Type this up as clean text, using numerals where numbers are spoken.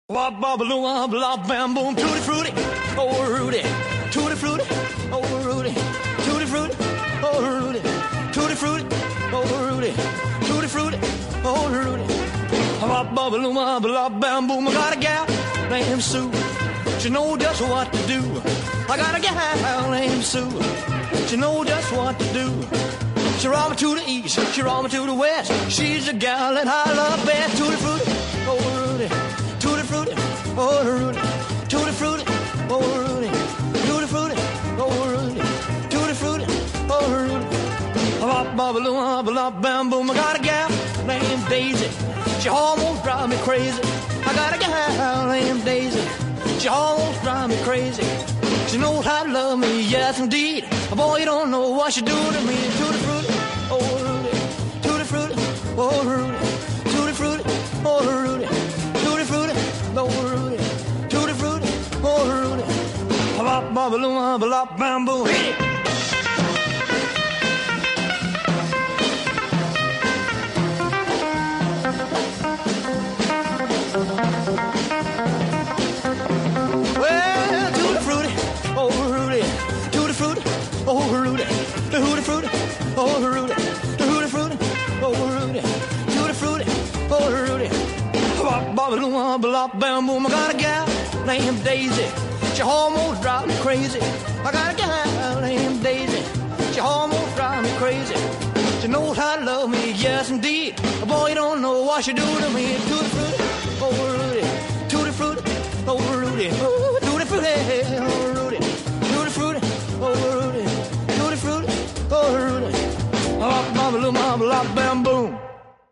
Wop bobble wop lop bam boom tutti frutti, oh Rudy, tutti frutti, oh Rudy, tutti frutti, oh Rudy, tutti frutti, oh Rudy, tutti frutti, oh Rudy. Wop bobble wop lop bam boom. I got a gal named Sue, she know just what to do. I got a gal named Sue, she know just what to do. She roll me to the east, she roll me to the west. She's the gal that I love best. Tutti frutti, oh Rudy. Tutti frutti, oh Rudy, tutti frutti, oh Rudy, tutti frutti, oh Rudy, tutti frutti, oh Rudy. Bop bobble wop bam boom. I got a gal named Daisy, she almost drives me crazy. I got a gal named Daisy, she almost drives me crazy. She knows how to love me, yes indeed. Boy, you don't know what she do to me. Tutti frutti, oh Rudy, tutti frutti, oh Rudy, tutti frutti, oh Rudy. Oh Rudy, tutti frutti, oh Rudy. Bop bobble wop bam boom. Hit it. Well, tutti frutti, oh Rudy, tutti frutti, oh Rudy, tutti frutti, oh Rudy, tutti frutti, oh Rudy, tutti frutti, oh Rudy. Bop bobble wop bam boom. I got a gal named Daisy, she almost drives me crazy. I got a gal named Daisy, she almost drives me crazy. She knows how to love me, yes indeed. Boy, you don't know what she do to me. Tutti frutti, oh Rudy, tutti frutti, oh Rudy, oh tutti frutti, oh Rudy, tutti frutti, oh Rudy, tutti frutti, oh Rudy. Bop bobble wop bam boom.